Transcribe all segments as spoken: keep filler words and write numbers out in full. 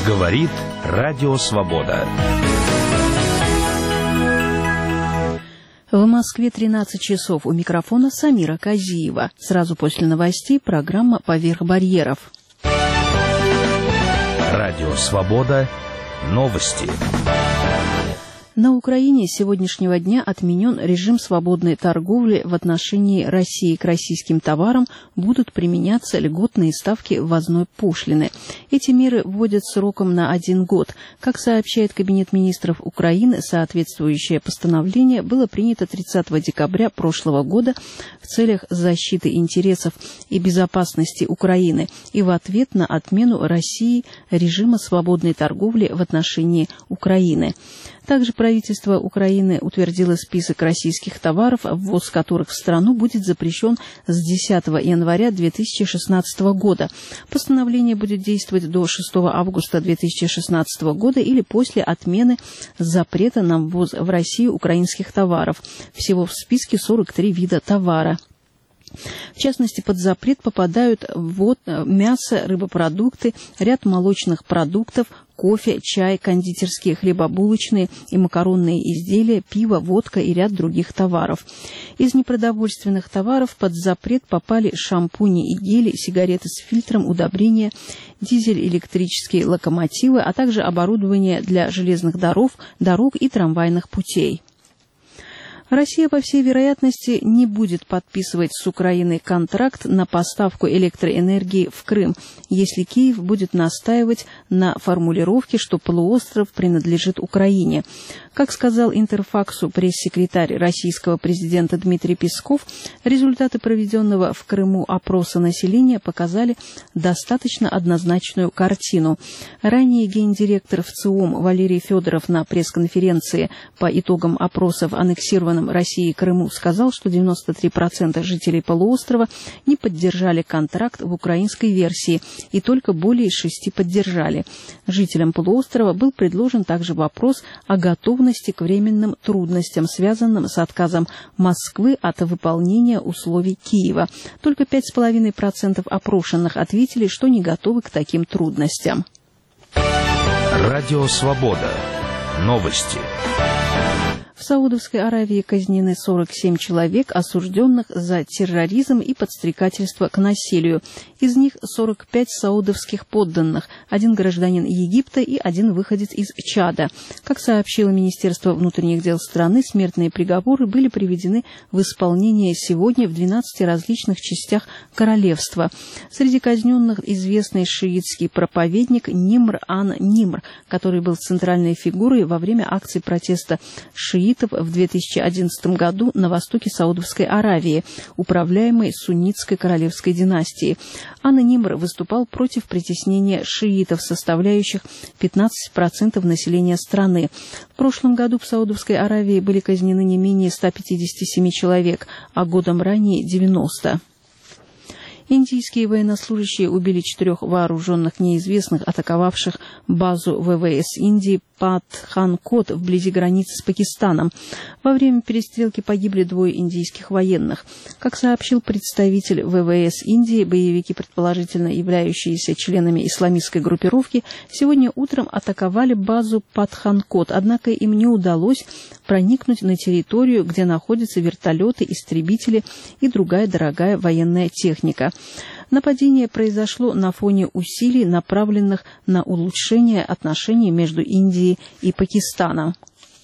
Говорит Радио Свобода. В Москве тринадцать часов. У микрофона Самира Казиева. Сразу после новостей программа «Поверх барьеров». Радио Свобода. Новости. На Украине с сегодняшнего дня отменен режим свободной торговли. В отношении России к российским товарам будут применяться льготные ставки ввозной пошлины. Эти меры вводят сроком на один год. Как сообщает Кабинет министров Украины, соответствующее постановление было принято тридцатого декабря прошлого года в целях защиты интересов и безопасности Украины и в ответ на отмену России режима свободной торговли в отношении Украины. Также правительство Украины утвердило список российских товаров, ввоз которых в страну будет запрещен с десятого января две тысячи шестнадцатого года. Постановление будет действовать до шестого августа две тысячи шестнадцатого года или после отмены запрета на ввоз в Россию украинских товаров. Всего в списке сорок три вида товара. В частности, под запрет попадают вот мясо, рыбопродукты, ряд молочных продуктов, кофе, чай, кондитерские, хлебобулочные и макаронные изделия, пиво, водка и ряд других товаров. Из непродовольственных товаров под запрет попали шампуни и гели, сигареты с фильтром, удобрения, дизель-электрические локомотивы, а также оборудование для железных дорог, дорог и трамвайных путей. Россия, по всей вероятности, не будет подписывать с Украиной контракт на поставку электроэнергии в Крым, если Киев будет настаивать на формулировке, что полуостров принадлежит Украине. Как сказал Интерфаксу пресс-секретарь российского президента Дмитрий Песков, результаты проведенного в Крыму опроса населения показали достаточно однозначную картину. Ранее гендиректор ВЦИОМ Валерий Федоров на пресс-конференции по итогам опроса в аннексированном России и Крыму сказал, что девяносто три процента жителей полуострова не поддержали контракт в украинской версии, и только более шести поддержали. Жителям полуострова был предложен также вопрос о готовности к временным трудностям, связанным с отказом Москвы от выполнения условий Киева. Только пять целых пять десятых процента опрошенных ответили, что не готовы к таким трудностям. Радио Свобода. Новости. В Саудовской Аравии казнены сорок семь человек, осужденных за терроризм и подстрекательство к насилию. Из них сорок пять саудовских подданных, один гражданин Египта и один выходец из Чада. Как сообщило Министерство внутренних дел страны, смертные приговоры были приведены в исполнение сегодня в двенадцати различных частях королевства. Среди казненных известный шиитский проповедник Нимр ан-Нимр, который был центральной фигурой во время акций протеста шиитов в две тысячи одиннадцатом году на востоке Саудовской Аравии, управляемой суннитской королевской династией. Ан-Нимр выступал против притеснения шиитов, составляющих пятнадцать процентов населения страны. В прошлом году в Саудовской Аравии были казнены не менее ста пятидесяти семи человек, а годом ранее девяноста. Индийские военнослужащие убили четырех вооруженных неизвестных, атаковавших базу ВВС Индии Патханкот вблизи границы с Пакистаном. Во время перестрелки погибли двое индийских военных. Как сообщил представитель ВВС Индии, боевики, предположительно являющиеся членами исламистской группировки, сегодня утром атаковали базу Патханкот, однако им не удалось проникнуть на территорию, где находятся вертолеты, истребители и другая дорогая военная техника. Нападение произошло на фоне усилий, направленных на улучшение отношений между Индией и Пакистаном.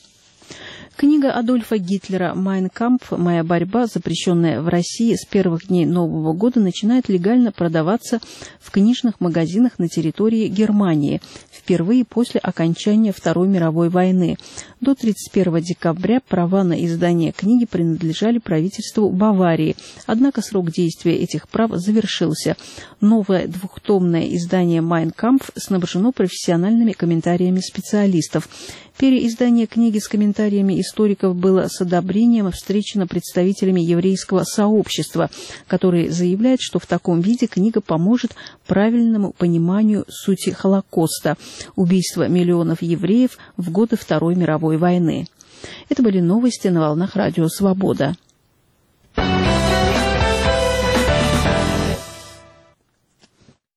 Книга Адольфа Гитлера «Майн кампф. Моя борьба», запрещенная в России с первых дней Нового года, начинает легально продаваться в книжных магазинах на территории Германии впервые после окончания Второй мировой войны. До тридцать первого декабря права на издание книги принадлежали правительству Баварии, однако срок действия этих прав завершился. Новое двухтомное издание «Майн кампф» снабжено профессиональными комментариями специалистов. Переиздание книги с комментариями историков было с одобрением встречено представителями еврейского сообщества, которые заявляют, что в таком виде книга поможет правильному пониманию сути Холокоста, убийства миллионов евреев в годы Второй мировой войны. Это были новости на волнах Радио Свобода.